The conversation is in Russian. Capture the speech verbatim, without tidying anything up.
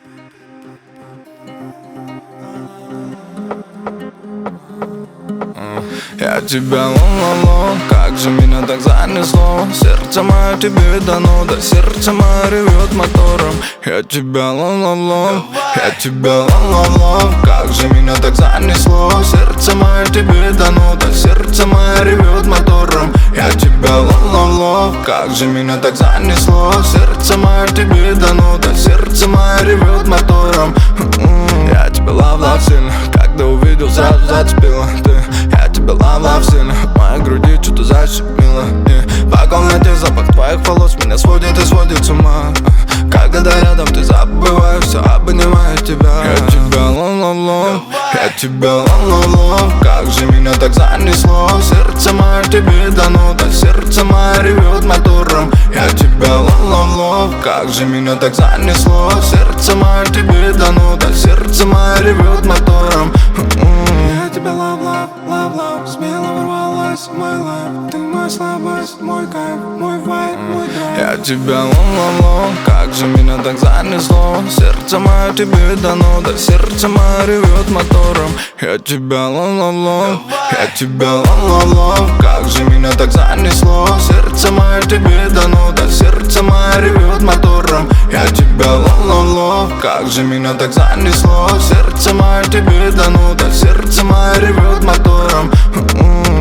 Я тебя лон-лон-лон, как же меня так занесло. Сердце мое тебе дано, да сердце мое ревет мотором. Я тебя лон-лон-лон, я тебя лон-лон-лон, как же меня так занесло. Сердце мое тебе дано, да сердце мое ревет мотором. Я тебя лон-лон-лон, как же меня так занесло. Сердце мое тебе дано, да сердце мое ревет мотором. Я тебя лав-лав сильно, когда увидел, сразу зацепила ты. Я тебя лав-лав сильно, в моей груди что-то защемило. И по комнате запах твоих волос меня сводит и сводит с ума. Когда рядом ты забываешь все, обнимаю тебя. Я тебя лон-лон-лон, я тебя лон-лон-лон, как же меня так занесло. Сердце мое тебе дано, да сердце мое ревет мотором. Я тебя лон-лон-лон, как же меня так занесло. Сердце мое тебе дано, да сердце мое ревет мотором. Я тебя лав-лав, лав-лав, смело ворвалась в мой лайф. Ты мой слабость, мой кайф, мой вайб, мой драйв. Я тебя лон-лон-лон, как же меня так занесло. Сердце мое тебе дано, да сердце мое ревет мотором. Я тебя лон-лон-лон, я тебя лон-лон-лон, как же меня так занесло. Сердце мое тебе дано, да сердце мое ревет мотором. Я тебя лон-лон-лон, как же меня так занесло. Сердце мое тебе дано, да сердце мое ревет мотором.